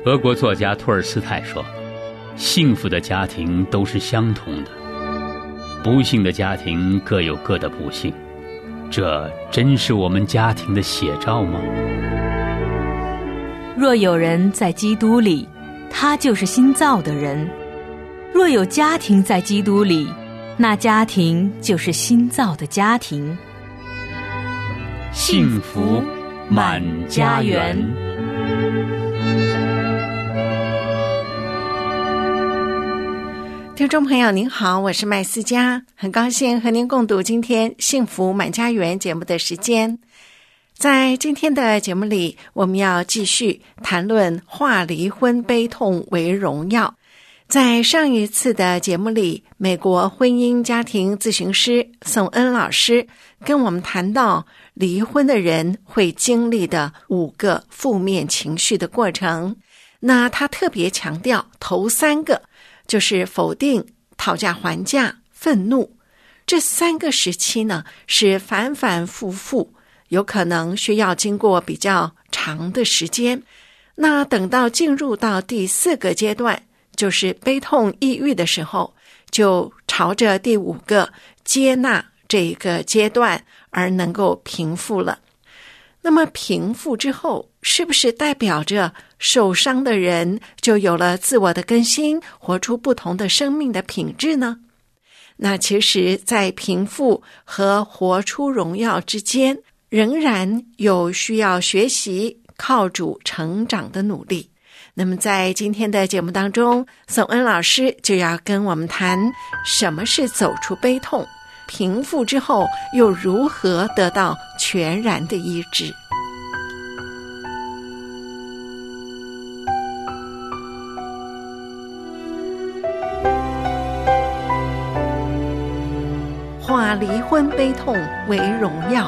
俄国作家托尔斯泰说，幸福的家庭都是相同的，不幸的家庭各有各的不幸。这真是我们家庭的写照吗？ 若有人在基督里，他就是新造的人；若有家庭在基督里，那家庭就是新造的家庭。 幸福满家园。 听众朋友您好，我是麦思佳，很高兴和您共度今天幸福满家园节目的时间。在今天的节目里，我们要继续谈论化离婚悲痛为荣耀。在上一次的节目里，美国婚姻家庭咨询师宋恩老师跟我们谈到离婚的人会经历的5个负面情绪的过程。那他特别强调头3个就是否定、讨价还价、愤怒。这3个时期呢，是反反复复，有可能需要经过比较长的时间。那等到进入到第4个阶段，就是悲痛抑郁的时候，就朝着第5个接纳这一个阶段而能够平复了。那么平复之后，是不是代表着受伤的人就有了自我的更新，活出不同的生命的品质呢？那其实在平复和活出荣耀之间，仍然有需要学习靠主成长的努力。那么在今天的节目当中，宋恩老师就要跟我们谈什么是走出悲痛，平复之后又如何得到全然的医治。化离婚悲痛为荣耀。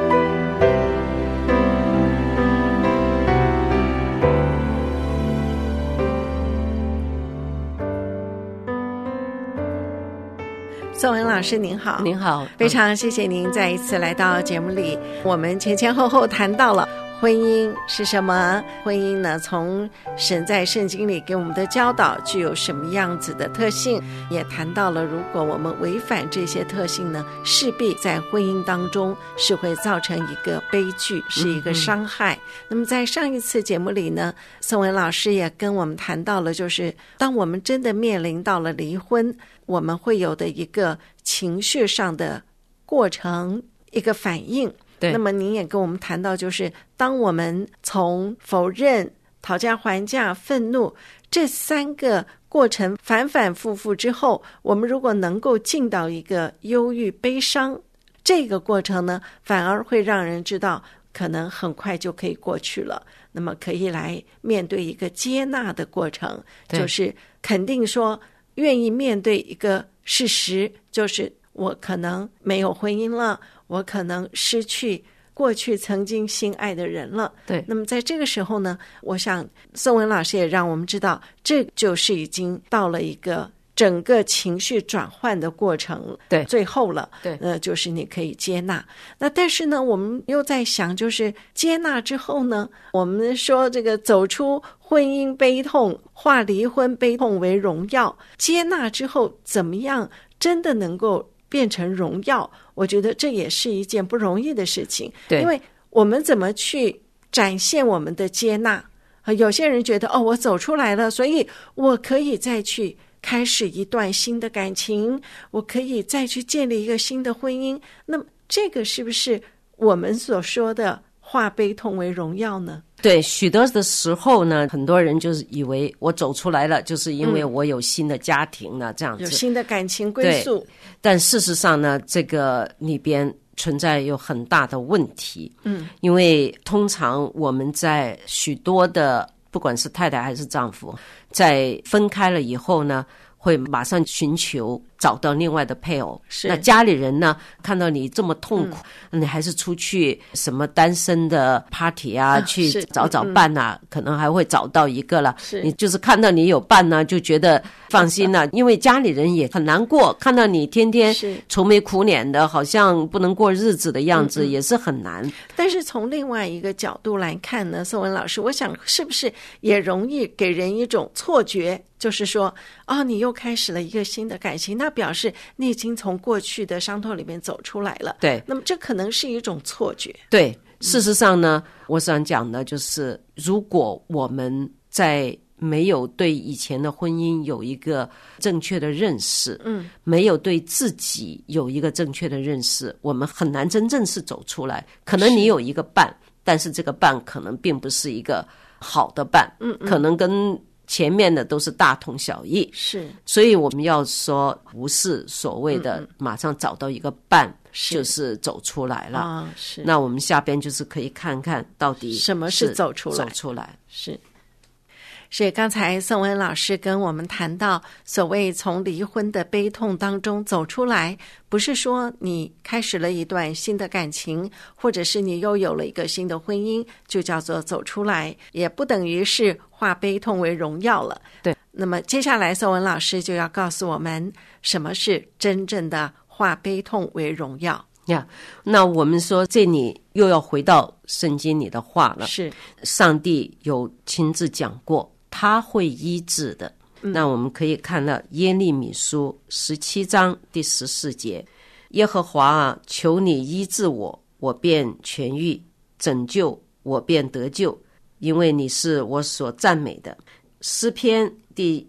宋恩老师您好。 您好， 非常谢谢您再一次来到节目里。我们前后谈到了婚姻是什么，婚姻呢从神在圣经里给我们的教导具有什么样子的特性，也谈到了如果我们违反这些特性呢，势必在婚姻当中是会造成一个悲剧，是一个伤害。那么在上一次节目里呢，宋文老师也跟我们谈到了，就是当我们真的面临到了离婚，我们会有的一个情绪上的过程，一个反应。 对， 那么您也跟我们谈到，就是当我们从否认、讨价还价、愤怒这3个过程反反复复之后，我们如果能够进到一个忧郁、悲伤这个过程呢，反而会让人知道可能很快就可以过去了。那么可以来面对一个接纳的过程，就是肯定说愿意面对一个事实，就是我可能没有婚姻了，我可能失去过去曾经心爱的人了。 对， 那么在这个时候呢，我想宋文老师也让我们知道，这就是已经到了一个整个情绪转换的过程， 对， 最后了， 对， 就是你可以接纳。那但是呢，我们又在想，就是接纳之后呢，我们说这个走出婚姻悲痛，化离婚悲痛为荣耀，接纳之后怎么样真的能够变成荣耀，我觉得这也是一件不容易的事情。 对， 因为我们怎么去展现我们的接纳，有些人觉得我走出来了，所以我可以再去开始一段新的感情，我可以再去建立一个新的婚姻。那么这个是不是我们所说的化悲痛为荣耀呢？ 对，许多的时候呢，很多人就是以为我走出来了，就是因为我有新的家庭了，这样子有新的感情归宿。 但事实上呢，这个里边存在有很大的问题。因为通常我们在许多的不管是太太还是丈夫，在分开了以后呢，会马上寻求找到另外的配偶。 是， 那家里人呢，看到你这么痛苦，你还是出去什么单身的 party 啊，去找伴啊，可能还会找到一个了。你就是看到你有伴呢，就觉得放心了，因为家里人也很难过，看到你天天愁眉苦脸的，好像不能过日子的样子，也是很难。 但是从另外一个角度来看呢，宋文老师，我想是不是也容易给人一种错觉，就是说你又开始了一个新的感情，那表示你已经从过去的伤痛里面走出来了。 对， 那么这可能是一种错觉。 对，事实上呢，我想讲的就是如果我们在没有对以前的婚姻有一个正确的认识，没有对自己有一个正确的认识，我们很难真正是走出来。可能你有一个伴，但是这个伴可能并不是一个好的伴，可能跟前面的都是大同小异。 是， 所以我们要说不是所谓的马上找到一个伴就是走出来了。 是。 那我们下边就是可以看看到底什么是走出来。是刚才宋文老师跟我们谈到，所谓从离婚的悲痛当中走出来，不是说你开始了一段新的感情，或者是你又有了一个新的婚姻就叫做走出来，也不等于是化悲痛为荣耀了。 对， 那么接下来宋文老师就要告诉我们什么是真正的化悲痛为荣耀。 那我们说这里又要回到圣经里的话了， 是上帝有亲自讲过他会医治的。那我们可以看到耶利米书17章第14节，耶和华啊，求你医治我，我便痊愈；拯救我便得救，因为你是我所赞美的。诗篇第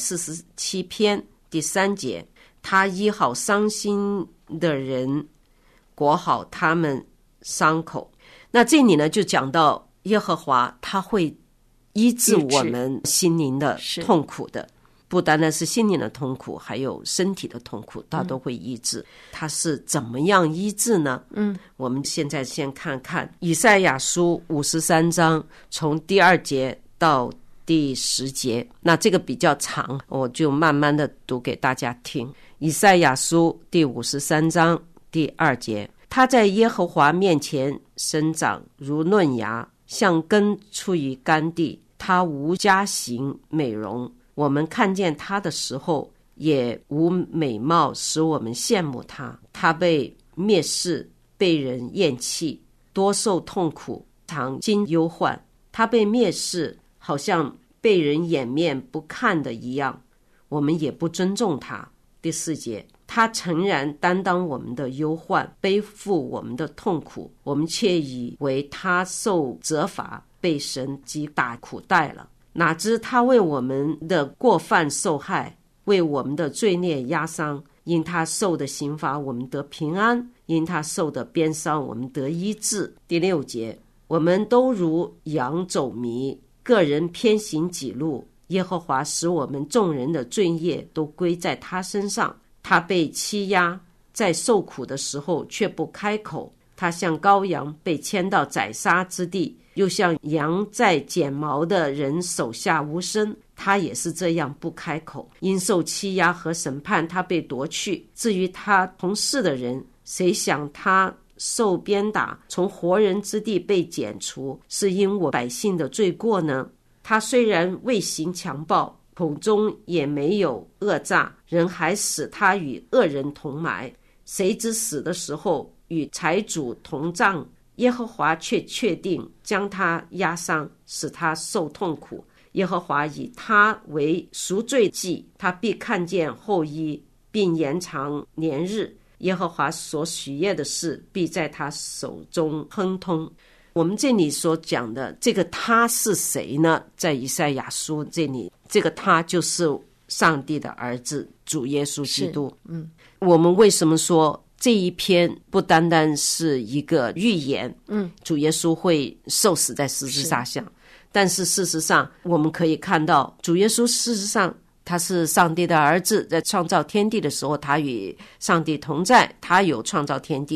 147篇第3节，他医好伤心的人，裹好他们伤口。那这里呢就讲到耶和华他会医治我们心灵的痛苦的，不单单是心灵的痛苦，还有身体的痛苦，他都会医治。他是怎么样医治呢？我们现在先看看以赛亚书53章从第2节到第10节，那这个比较长，我就慢慢的读给大家听。以赛亚书第53章第2节，他在耶和华面前生长如嫩芽，像根出于干地，他无佳形美容，我们看见他的时候也无美貌使我们羡慕他。他被蔑视，被人厌弃，多受痛苦，常经忧患。他被蔑视，好像被人掩面不看的一样，我们也不尊重他。第4节，他诚然担当我们的忧患，背负我们的痛苦，我们却以为他受责罚，被神击打苦待了。哪知他为我们的过犯受害，为我们的罪孽压伤。因他受的刑罚，我们得平安；因他受的鞭伤，我们得医治。第6节，我们都如羊走迷，个人偏行己路，耶和华使我们众人的罪孽都归在他身上。他被欺压，在受苦的时候却不开口。他像羔羊被牵到宰杀之地，又像羊在剪毛的人手下无声，他也是这样不开口。因受欺压和审判，他被夺去。至于他同事的人，谁想他受鞭打，从活人之地被剪除，是因我百姓的罪过呢？他虽然未行强暴，口中也没有恶诈，人还使他与恶人同埋。谁知死的时候与财主同葬，耶和华却确定将他压伤，使他受痛苦。耶和华以他为赎罪祭，他必看见后裔，并延长年日。耶和华所许愿的事，必在他手中亨通。我们这里所讲的这个他是谁呢？在以赛亚书这里，这个他就是上帝的儿子主耶稣基督。我们为什么说这一篇不单单是一个预言，主耶稣会受死在十字架上，但是事实上我们可以看到主耶稣事实上他是上帝的儿子，在创造天地的时候他与上帝同在，他有创造天地，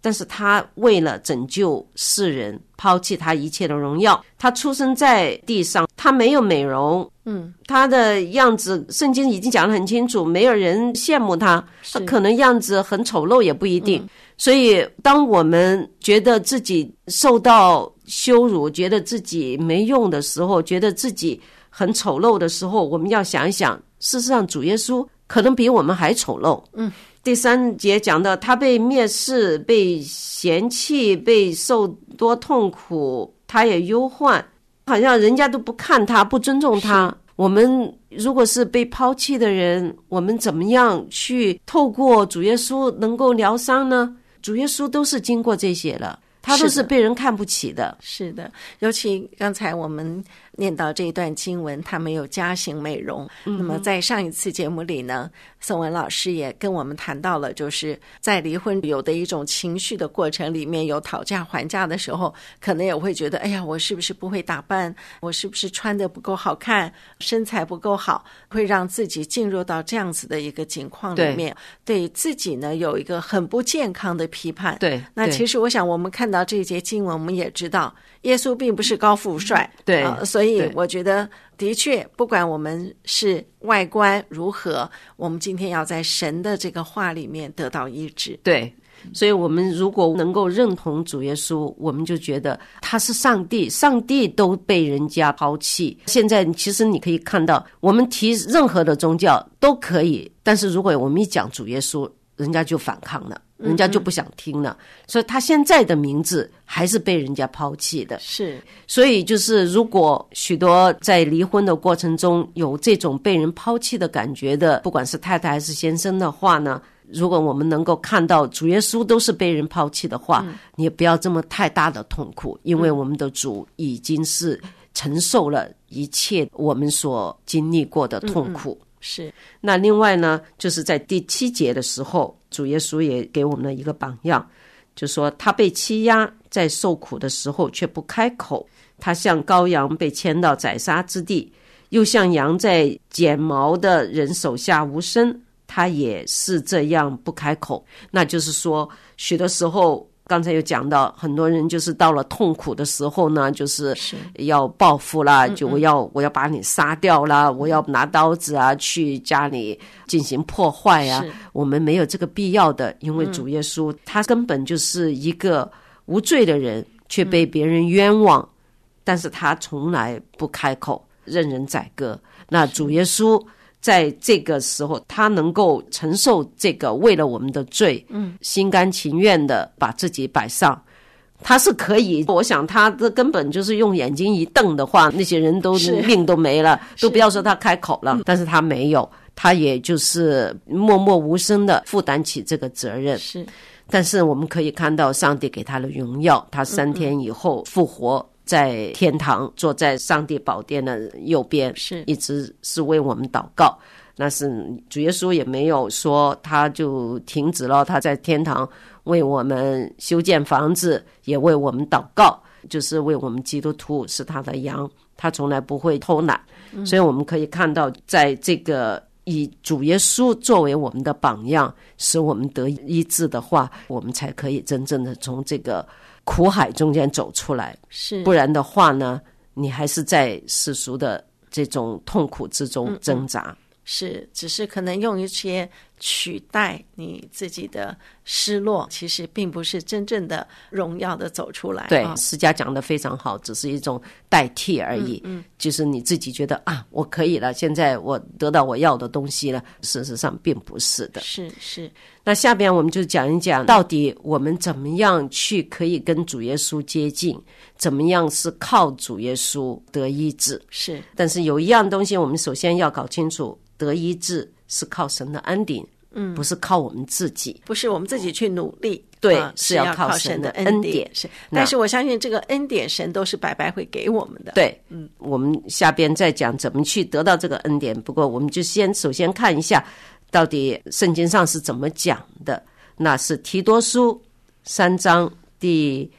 但是他为了拯救世人，抛弃他一切的荣耀。他出生在地上，他没有美容，他的样子圣经已经讲得很清楚，没有人羡慕他，他可能样子很丑陋也不一定。所以当我们觉得自己受到羞辱，觉得自己没用的时候，觉得自己很丑陋的时候，我们要想一想，事实上主耶稣可能比我们还丑陋。第3节讲到他被蔑视，被嫌弃，被受多痛苦，他也忧患，好像人家都不看他，不尊重他。我们如果是被抛弃的人，我们怎么样去透过主耶稣能够疗伤呢？主耶稣都是经过这些了，他都是被人看不起的。 是的，尤其刚才我们念到这一段经文，他没有加行美容。那么在上一次节目里呢，宋文老师也跟我们谈到了，就是在离婚有的一种情绪的过程里面，有讨价还价的时候，可能也会觉得，哎呀，我是不是不会打扮，我是不是穿得不够好看，身材不够好，会让自己进入到这样子的一个情况里面，对自己呢有一个很不健康的批判。 对， 那其实我想我们看到这一节经文，我们也知道耶稣并不是高富帅， 对， 所以我觉得的确不管我们是外观如何，我们今天要在神的这个话里面得到医治。 对，所以我们如果能够认同主耶稣，我们就觉得他是上帝，上帝都被人家抛弃。现在其实你可以看到，我们提任何的宗教都可以，但是如果我们一讲主耶稣，人家就反抗了，人家就不想听了，所以他现在的名字还是被人家抛弃的。 是， 所以就是如果许多在离婚的过程中有这种被人抛弃的感觉的，不管是太太还是先生的话呢，如果我们能够看到主耶稣都是被人抛弃的话，你也不要这么太大的痛苦，因为我们的主已经是承受了一切我们所经历过的痛苦。 是。 那另外呢，就是在第7节的时候，主耶稣也给我们了一个榜样，就说他被欺压，在受苦的时候却不开口，他像羔羊被牵到宰杀之地，又像羊在剪毛的人手下无声，他也是这样不开口。那就是说许多时候刚才有讲到，很多人就是到了痛苦的时候呢，就是要报复啦，就我要把你杀掉啦，我要拿刀子啊去家里进行破坏啊。我们没有这个必要的，因为主耶稣他根本就是一个无罪的人，却被别人冤枉，但是他从来不开口，任人宰割。那主耶稣在这个时候他能够承受这个为了我们的罪，心甘情愿的把自己摆上，他是可以，我想他的根本就是用眼睛一瞪的话，那些人都命都没了，都不要说他开口了。但是他没有，他也就是默默无声的负担起这个责任。 是， 但是我们可以看到上帝给他的荣耀，他3天以后复活，在天堂坐在上帝宝殿的右边，是一直是为我们祷告。那是主耶稣也没有说他就停止了，他在天堂为我们修建房子，也为我们祷告，就是为我们基督徒是他的羊，他从来不会偷懒。所以我们可以看到，在这个以主耶稣作为我们的榜样，使我们得医治的话，我们才可以真正的从这个苦海中间走出来。 是， 不然的话呢，你还是在世俗的这种痛苦之中挣扎。 是，只是可能用一些取代你自己的失落，其实并不是真正的荣耀的走出来。 对，释迦讲得非常好，只是一种代替而已。就是你自己觉得啊，我可以了，现在我得到我要的东西了，事实上并不是的。 是。 那下边我们就讲一讲，到底我们怎么样去可以跟主耶稣接近，怎么样是靠主耶稣得医治。是，但是有一样东西我们首先要搞清楚，得医治是靠神的恩典，不是靠我们自己， 不是我们自己去努力。 对，是要靠神的恩典。 是，但是我相信这个恩典神都是白白会给我们的。 对，我们下边再讲怎么去得到这个恩典。不过我们就首先看一下到底圣经上是怎么讲的。那是提多书3章第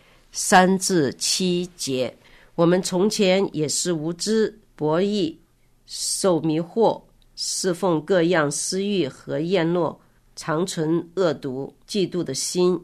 3至7节，我们从前也是无知悖逆，受迷惑，侍奉各样私欲和宴乐，常存恶毒嫉妒的心，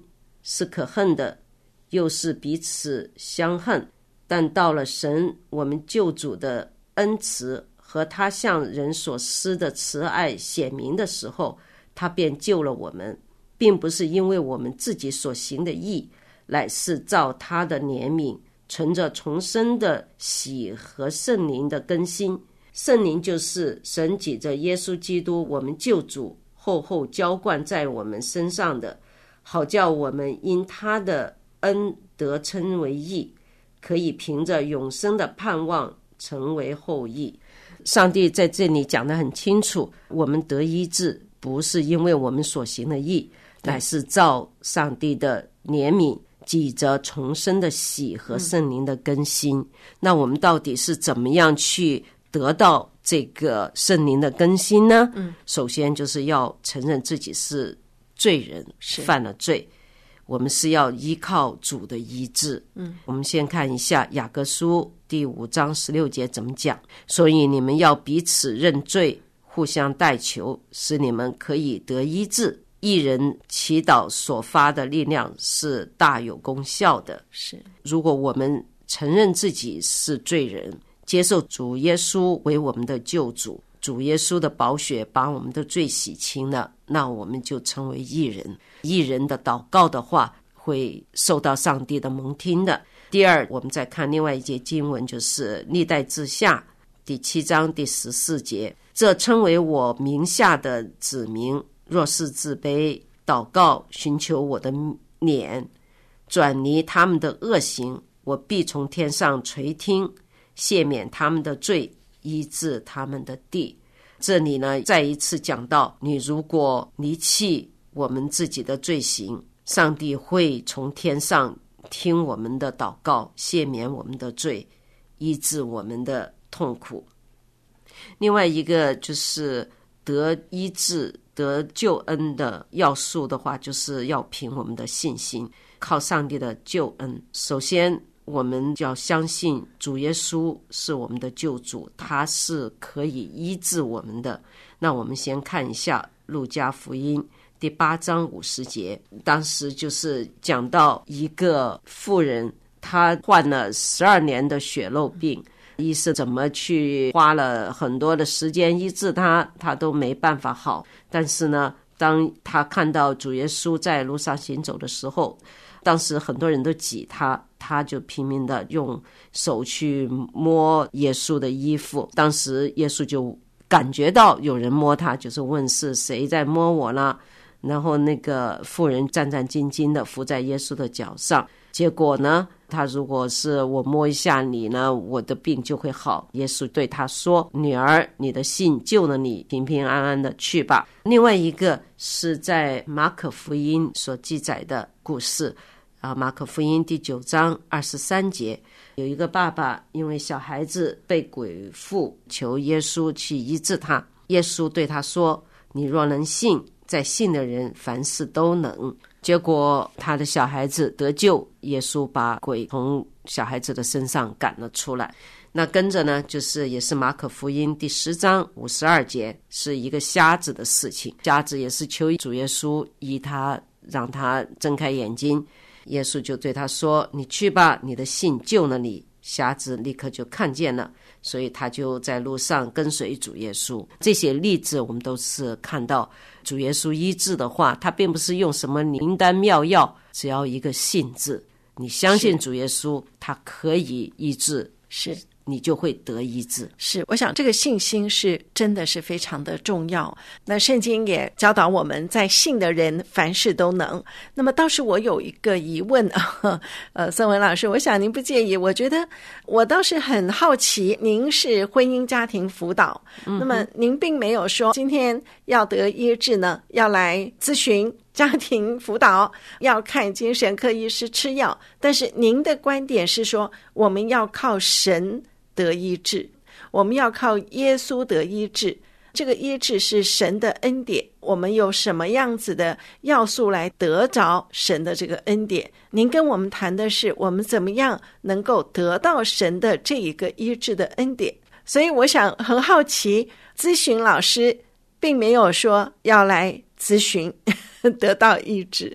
是可恨的，又是彼此相恨。但到了神我们救主的恩慈和他向人所施的慈爱显明的时候，他便救了我们，并不是因为我们自己所行的义，乃是照他的怜悯，存着重生的喜和圣灵的更新。圣灵就是神藉着耶稣基督我们救主厚厚浇灌在我们身上的，好叫我们因他的恩得称为义，可以凭着永生的盼望成为后裔。上帝在这里讲得很清楚，我们得医治不是因为我们所行的义，乃是照上帝的怜悯，藉着重生的喜和圣灵的更新。那我们到底是怎么样去得到这个圣灵的更新呢？首先就是要承认自己是罪人，犯了罪，我们是要依靠主的医治。我们先看一下雅各书第5章16节怎么讲。所以你们要彼此认罪，互相代求，使你们可以得医治。一人祈祷所发的力量是大有功效的。 是， 如果我们承认自己是罪人，接受主耶稣为我们的救主，主耶稣的宝血把我们的罪洗清了，那我们就成为义人。义人的祷告的话会受到上帝的蒙听的。第二，我们再看另外一节经文，就是历代志下第7章第14节。这称为我名下的子民，若是自卑祷告，寻求我的脸，转离他们的恶行，我必从天上垂听，赦免他们的罪，医治他们的地。这里呢，再一次讲到，你如果离弃我们自己的罪行，上帝会从天上听我们的祷告，赦免我们的罪，医治我们的痛苦。另外一个就是得医治得救恩的要素的话，就是要凭我们的信心，靠上帝的救恩。首先我们就要相信主耶稣是我们的救主，他是可以医治我们的。那我们先看一下路加福音第8章50节，当时就是讲到一个妇人，她患了12年的血漏病，医生怎么去花了很多的时间医治她，她都没办法好。但是呢，当她看到主耶稣在路上行走的时候，当时很多人都挤她，她就拼命的用手去摸耶稣的衣服。当时耶稣就感觉到有人摸她，就是问是谁在摸我呢？然后那个妇人战战兢兢的伏在耶稣的脚上，结果呢，他如果是我摸一下你呢，我的病就会好。耶稣对他说，女儿，你的信救了你，平平安安的去吧。另外一个是在马可福音所记载的故事，马可福音第9章23节，有一个爸爸因为小孩子被鬼附，求耶稣去医治他。耶稣对他说，你若能信，在信的人凡事都能。结果他的小孩子得救，耶稣把鬼从小孩子的身上赶了出来。那跟着呢，就是也是马可福音第10章52节，是一个瞎子的事情。瞎子也是求主耶稣医他，让他睁开眼睛。耶稣就对他说，你去吧，你的信救了你。瞎子立刻就看见了，所以他就在路上跟随主耶稣。这些例子我们都是看到主耶稣医治的话，他并不是用什么灵丹妙药，只要一个信字，你相信主耶稣，他可以医治， 是你就会得医治。 是，我想这个信心是真的是非常的重要。那圣经也教导我们，在信的人凡事都能。那么倒是我有一个疑问孙文老师，我想您不介意，我觉得我倒是很好奇，您是婚姻家庭辅导，那么您并没有说今天要得医治呢，要来咨询家庭辅导，要看精神科医师吃药，但是您的观点是说，我们要靠神得医治，我们要靠耶稣得医治，这个医治是神的恩典，我们有什么样子的要素来得着神的这个恩典？您跟我们谈的是我们怎么样能够得到神的这一个医治的恩典。所以我想很好奇，咨询老师并没有说要来咨询得到医治。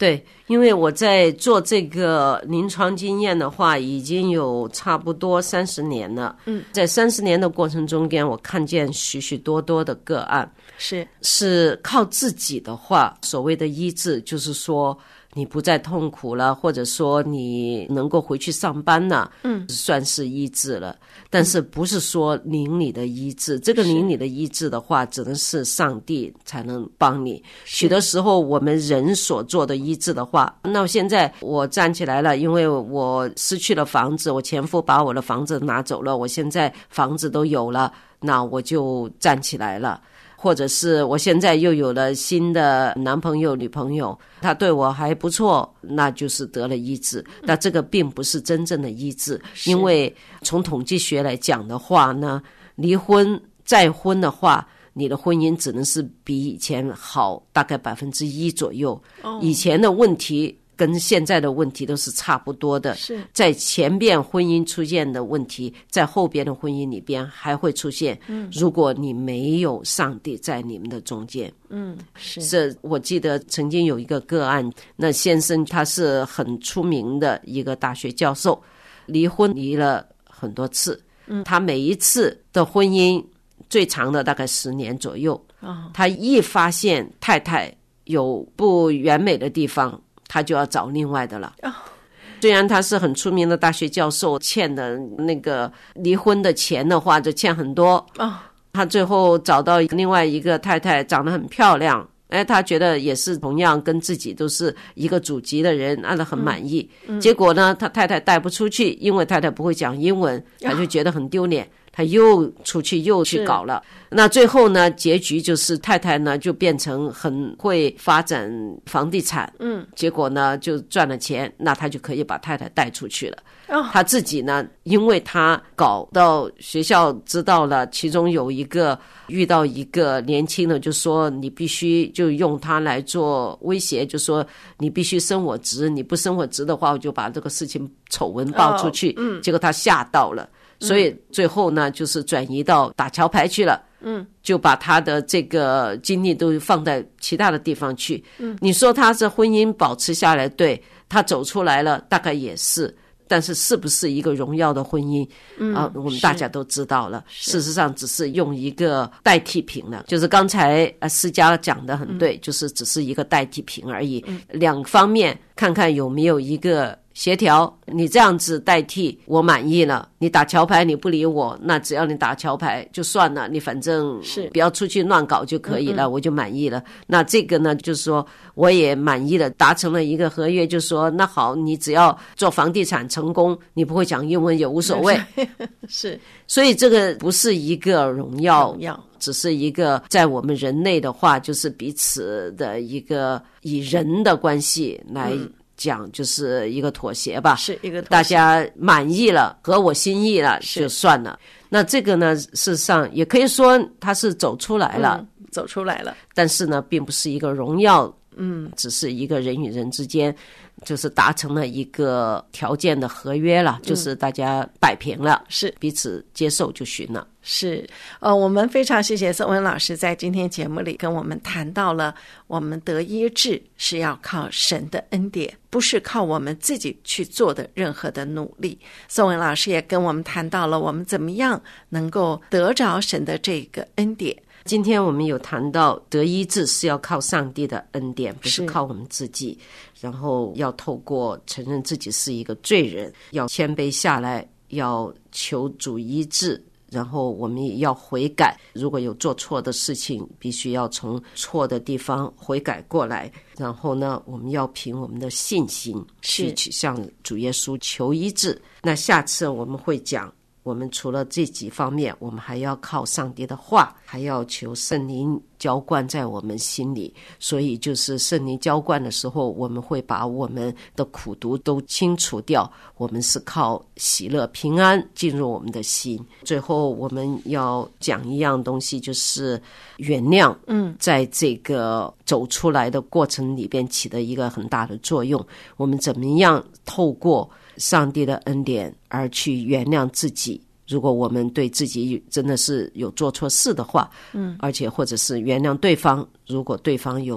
对，因为我在做这个临床经验的话，已经有差不多30年了。在30年的过程中间，我看见许许多多的个案，是靠自己的话，所谓的医治，就是说你不再痛苦了，或者说你能够回去上班了，算是医治了。但是不是说灵里的医治，这个灵里的医治的话，只能是上帝才能帮你。许多时候我们人所做的医治的话，那现在我站起来了，因为我失去了房子，我前夫把我的房子拿走了，我现在房子都有了，那我就站起来了。或者是我现在又有了新的男朋友女朋友，他对我还不错，那就是得了医治。那这个并不是真正的医治，因为从统计学来讲的话呢，离婚再婚的话，你的婚姻只能是比以前好大概1%左右。以前的问题跟现在的问题都是差不多的，在前边婚姻出现的问题，在后边的婚姻里边还会出现。如果你没有上帝在你们的中间，这我记得曾经有一个个案，那先生他是很出名的一个大学教授，离婚离了很多次，他每一次的婚姻最长的大概10年左右。他一发现太太有不完美的地方，他就要找另外的了。虽然他是很出名的大学教授，欠的那个离婚的钱的话就欠很多。他最后找到另外一个太太，长得很漂亮，他觉得也是同样跟自己都是一个祖籍的人，他很满意。结果呢，他太太带不出去，因为太太不会讲英文，他就觉得很丢脸。他又出去又去搞了，那最后呢，结局就是太太呢就变成很会发展房地产，结果呢就赚了钱，那他就可以把太太带出去了。他自己呢，因为他搞到学校知道了，其中有一个遇到一个年轻的，就说你必须就用他来做威胁，就说你必须升我职，你不升我职的话，我就把这个事情丑闻爆出去。结果他吓到了。所以最后呢，就是转移到打桥牌去了。就把他的这个精力都放在其他的地方去。你说他这婚姻保持下来，对，他走出来了，大概也是。但是是不是一个荣耀的婚姻我们大家都知道了，事实上只是用一个代替品了，就是刚才思佳讲的很对，就是只是一个代替品而已。两方面看看有没有一个协调，你这样子代替我满意了，你打桥牌你不理我，那只要你打桥牌就算了，你反正不要出去乱搞就可以了，我就满意了。那这个呢，就是说我也满意了，达成了一个合约，就说那好，你只要做房地产成功，你不会讲英文也无所谓。 是， 所以这个不是一个荣耀，只是一个在我们人类的话，就是彼此的一个以人的关系来讲，就是一个妥协吧， 是一个妥协， 大家满意了，合我心意了就算了。那这个呢，事实上也可以说他是走出来了， 走出来了， 但是呢，并不是一个荣耀，只是一个人与人之间就是达成了一个条件的合约了，就是大家摆平了， 是彼此接受就行了。 是，我们非常谢谢宋文老师在今天节目里跟我们谈到了，我们得医治是要靠神的恩典，不是靠我们自己去做的任何的努力。宋文老师也跟我们谈到了我们怎么样能够得着神的这个恩典。 今天我们有谈到得医治是要靠上帝的恩典，不是靠我们自己，然后要透过承认自己是一个罪人，要谦卑下来，要求主医治，然后我们也要悔改，如果有做错的事情，必须要从错的地方悔改过来，然后呢，我们要凭我们的信心去向主耶稣求医治。那下次我们会讲，我们除了这几方面，我们还要靠上帝的话，还要求圣灵浇灌在我们心里。所以就是圣灵浇灌的时候，我们会把我们的苦毒都清除掉，我们是靠喜乐平安进入我们的心。最后我们要讲一样东西，就是原谅在这个走出来的过程里边起的一个很大的作用。我们怎么样透过上帝的恩典而去原谅自己，如果我们对自己真的是有做错事的话，而且或者是原谅对方，如果对方有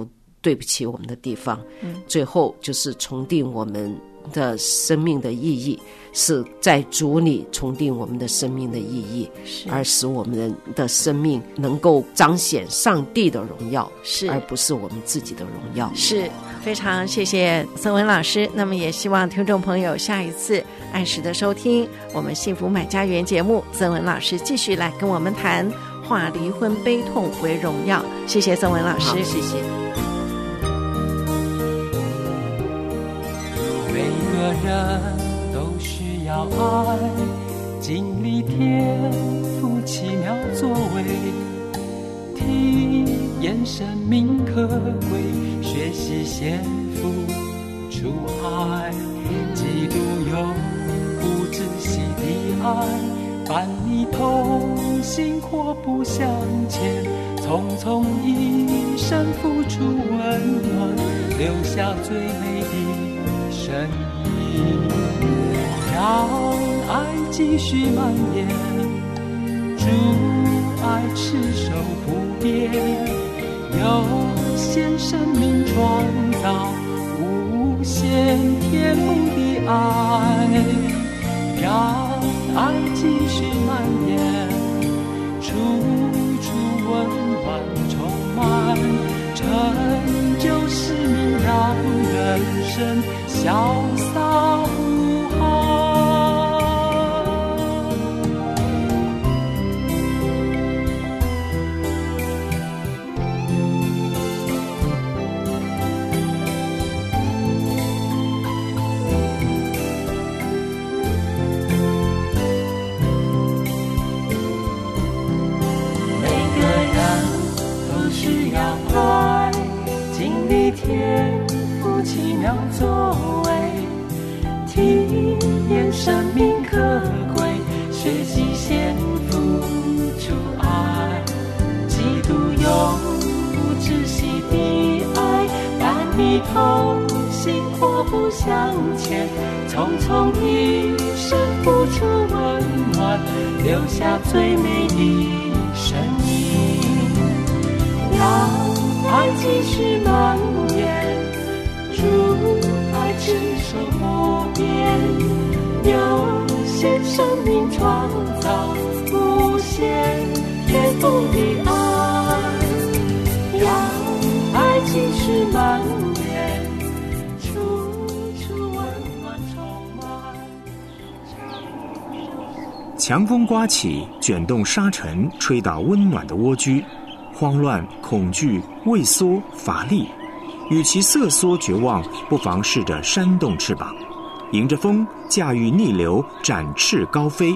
对不起我们的地方。最后就是重定我们的生命的意义，是在主里重定我们的生命的意义，而使我们的生命能够彰显上帝的荣耀，而不是我们自己的荣耀。 是非常谢谢曾文老师，那么也希望听众朋友下一次按时的收听我们幸福满家园节目，曾文老师继续来跟我们谈化离婚悲痛为荣耀。谢谢曾文老师。 谢谢。 每个人都需要爱，经历天父奇妙作为，体验生命可贵，学习先付出爱，基督永不止息的爱，伴你同行阔步向前，匆匆一生付出温暖，留下最美的身影，让爱继续蔓延，主爱持守不变，有限生命创造无限天赋的爱，让爱继续蔓延，处处温暖充满，成就使命，让人生潇洒无憾。天父奇妙作为，体验生命可贵，学习先付出爱，基督永不止息的爱，伴你同行阔步向前，匆匆一生付出温暖，留下最美的身影，让爱继续蔓延，主爱持守不变，有限生命创造无限天赋的爱，让爱继续蔓延，处处温暖充满。 强风刮起，卷动沙尘，吹倒温暖的蜗居，慌乱、恐惧、畏缩、乏力，与其瑟缩绝望，不妨试着扇动翅膀，迎着风，驾驭逆流，展翅高飞。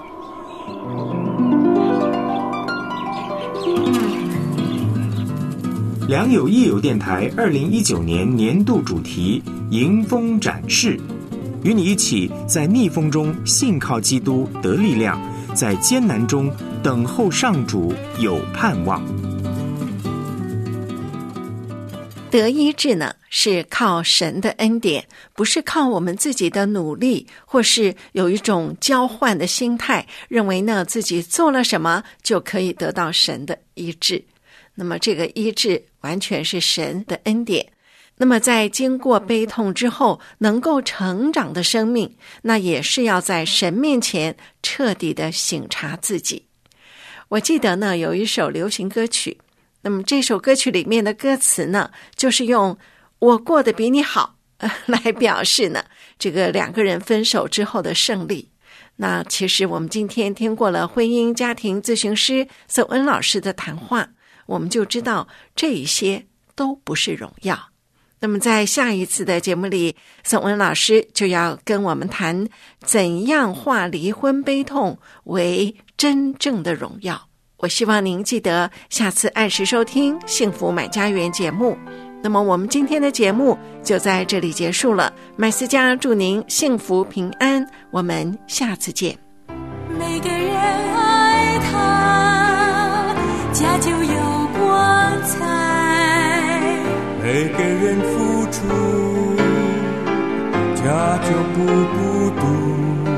良友益友电台2019年年度主题迎风展翅，与你一起在逆风中信靠基督得力量，在艰难中等候上主有盼望。 得医治呢，是靠神的恩典，不是靠我们自己的努力，或是有一种交换的心态，认为呢自己做了什么就可以得到神的医治。那么这个医治完全是神的恩典。那么在经过悲痛之后能够成长的生命，那也是要在神面前彻底的省察自己。我记得呢有一首流行歌曲，那么这首歌曲里面的歌词呢，就是用我过得比你好来表示呢这个两个人分手之后的胜利。那其实我们今天听过了婚姻家庭咨询师宋恩老师的谈话，我们就知道这一些都不是荣耀。那么在下一次的节目里，宋恩老师就要跟我们谈怎样化离婚悲痛为真正的荣耀。我希望您记得下次按时收听幸福满家园节目。那么我们今天的节目就在这里结束了，麦斯家祝您幸福平安，我们下次见。 每个人爱他，家就有光彩， 每个人付出，家就不孤独。